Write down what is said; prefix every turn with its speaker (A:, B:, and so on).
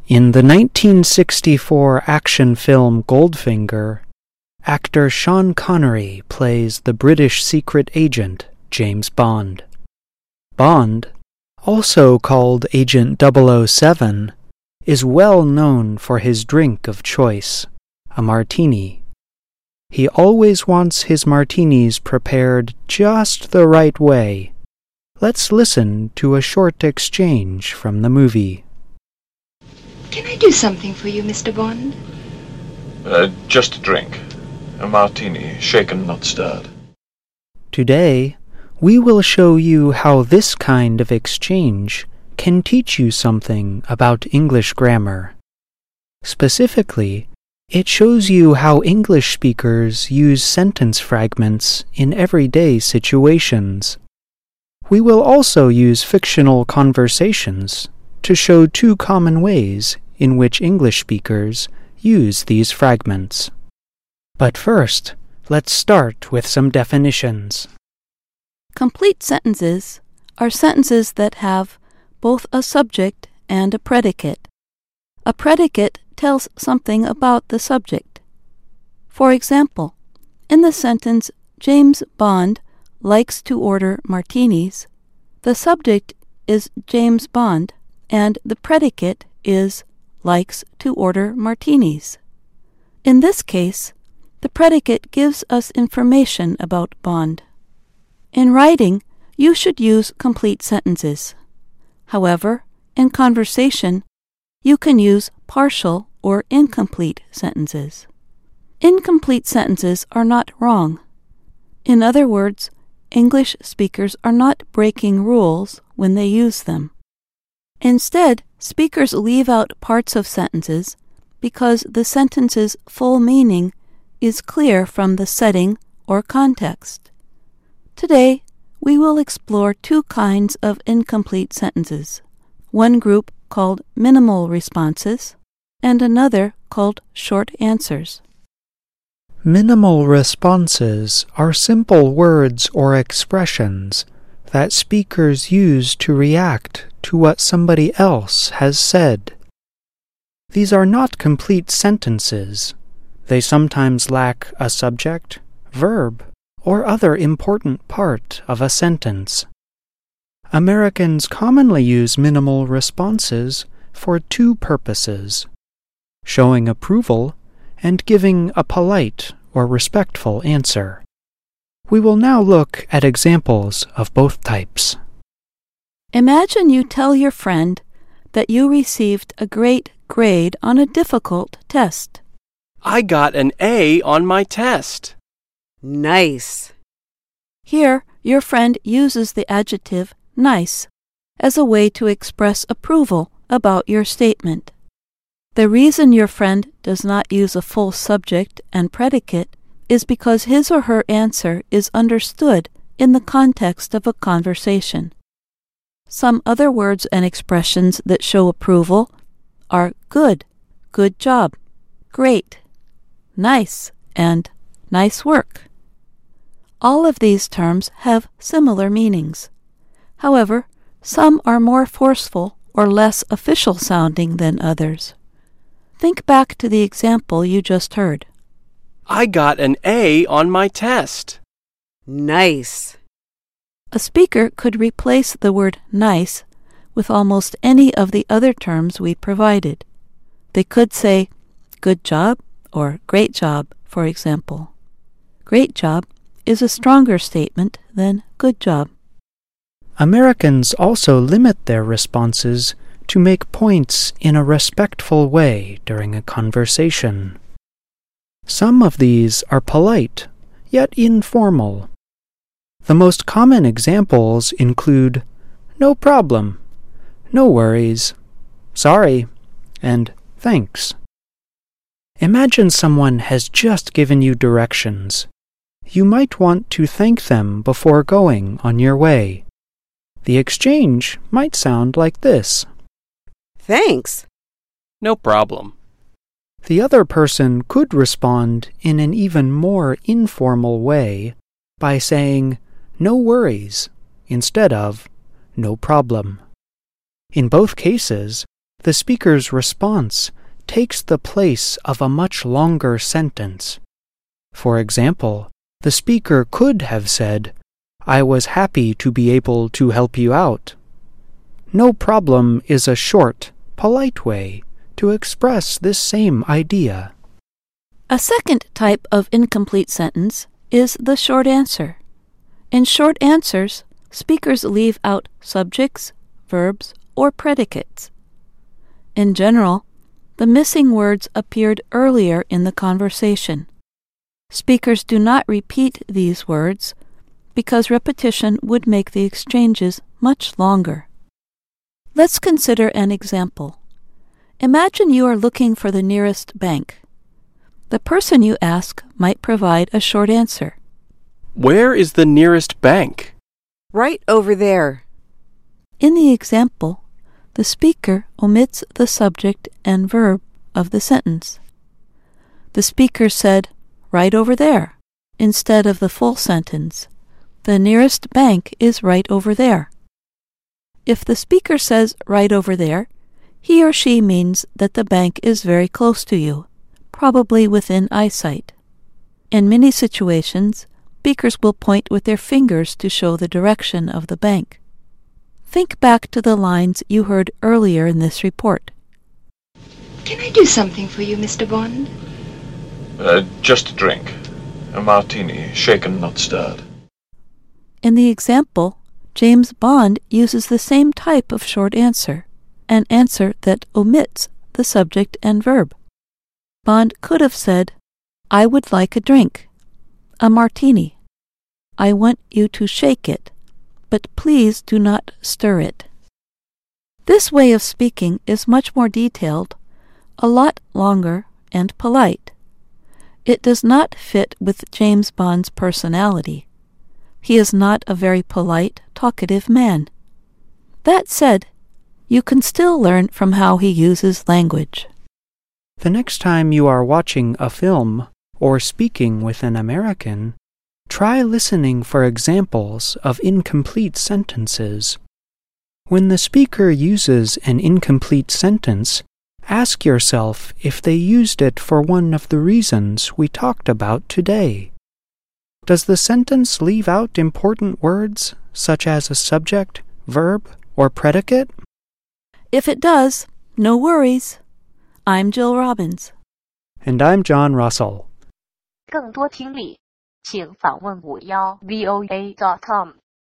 A: In the 1964 action film Goldfinger, actor Sean Connery plays the British secret agent James Bond. Bond, also called Agent 007, is well known for his drink of choice, a martini. He always wants his martinis prepared just the right way. Let's listen to a short exchange from the movie.
B: Can I do something for you, Mr. Bond?
C: Just a drink. A martini, shaken, not stirred.
A: Today, we will show you how this kind of exchange can teach you something about English grammar. Specifically, it shows you how English speakers use sentence fragments in everyday situations. We will also use fictional conversations to show two common ways in which English speakers use these fragments. But first, let's start with some definitions.
D: Complete sentences are sentences that have both a subject and a predicate. A predicate tells something about the subject. For example, in the sentence, James Bond likes to order martinis, the subject is James Bond, and the predicate is likes to order martinis. In this case, the predicate gives us information about Bond. In writing, you should use complete sentences. However, in conversation, you can use partial or incomplete sentences. Incomplete sentences are not wrong. In other words, English speakers are not breaking rules when they use them. Instead, speakers leave out parts of sentences because the sentence's full meaning is clear from the setting or context. Today, we will explore two kinds of incomplete sentences, one group called minimal responses and another called short answers.
A: Minimal responses are simple words or expressions that speakers use to react to what somebody else has said. These are not complete sentences. They sometimes lack a subject, verb, or other important part of a sentence. Americans commonly use minimal responses for two purposes: showing approval and giving a polite or respectful answer. We will now look at examples of both types.
D: Imagine you tell your friend that you received a great grade on a difficult test.
E: I got an A on my test.
F: Nice.
D: Here, your friend uses the adjective nice as a way to express approval about your statement. The reason your friend does not use a full subject and predicate is because his or her answer is understood in the context of a conversation. Some other words and expressions that show approval are good, good job, great, nice, and nice work. All of these terms have similar meanings. However, some are more forceful or less official sounding than others. Think back to the example you just heard.
E: I got an A on my test.
F: Nice.
D: A speaker could replace the word nice with almost any of the other terms we provided. They could say good job or great job, for example. Great job is a stronger statement than good job.
A: Americans also limit their responses to make points in a respectful way during a conversation. Some of these are polite, yet informal. The most common examples include no problem, no worries, sorry, and thanks. Imagine someone has just given you directions. You might want to thank them before going on your way. The exchange might sound like this.
F: Thanks.
E: No problem.
A: The other person could respond in an even more informal way by saying, no worries, instead of, no problem. In both cases, the speaker's response takes the place of a much longer sentence. For example, the speaker could have said, "I was happy to be able to help you out." "No problem" is a short, polite way to express this same idea.
D: A second type of incomplete sentence is the short answer. In short answers, speakers leave out subjects, verbs, or predicates. In general, the missing words appeared earlier in the conversation. Speakers do not repeat these words because repetition would make the exchanges much longer. Let's consider an example. Imagine you are looking for the nearest bank. The person you ask might provide a short answer.
E: Where is the nearest bank?
F: Right over there.
D: In the example, the speaker omits the subject and verb of the sentence. The speaker said, "right over there," instead of the full sentence. The nearest bank is right over there. If the speaker says right over there, he or she means that the bank is very close to you, probably within eyesight. In many situations, speakers will point with their fingers to show the direction of the bank. Think back to the lines you heard earlier in this report.
B: Can I do something for you, Mr. Bond?
C: Just a drink. A martini, shaken, not stirred.
D: In the example, James Bond uses the same type of short answer, an answer that omits the subject and verb. Bond could have said, "I would like a drink, a martini. I want you to shake it, but please do not stir it." This way of speaking is much more detailed, a lot longer, and polite. It does not fit with James Bond's personality. He is not a very polite, talkative man. That said, you can still learn from how he uses language.
A: The next time you are watching a film or speaking with an American, try listening for examples of incomplete sentences. When the speaker uses an incomplete sentence, ask yourself if they used it for one of the reasons we talked about today. Does the sentence leave out important words, such as a subject, verb, or predicate?
D: If it does, no worries. I'm Jill Robbins.
A: And I'm John Russell.
G: 更多听力，请访问51voa.com。